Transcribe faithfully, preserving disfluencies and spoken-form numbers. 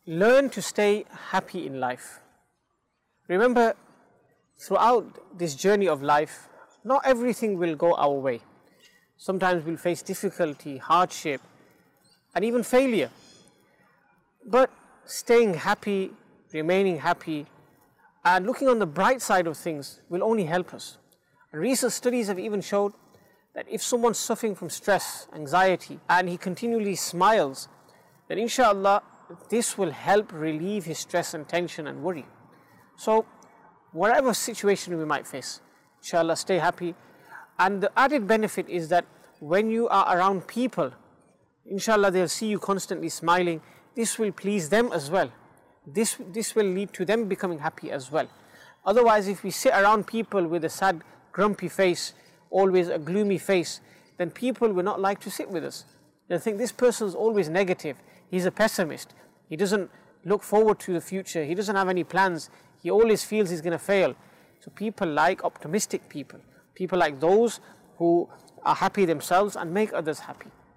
learn to stay happy in life. Remember, throughout this journey of life, not everything will go our way. Sometimes we'll face difficulty, hardship, and even failure. But staying happy, remaining happy, and looking on the bright side of things will only help us. Recent studies have even showed that if someone's suffering from stress, anxiety, and he continually smiles, then inshallah, this will help relieve his stress and tension and worry. So, whatever situation we might face, inshallah, stay happy. And the added benefit is that when you are around people, inshallah, they'll see you constantly smiling. This will please them as well. This, this will lead to them becoming happy as well. Otherwise, if we sit around people with a sad, grumpy face, always a gloomy face, then people will not like to sit with us. They'll think this person's always negative. He's a pessimist. He doesn't look forward to the future. He doesn't have any plans. He always feels he's going to fail. So people like optimistic people. People like those who are happy themselves and make others happy.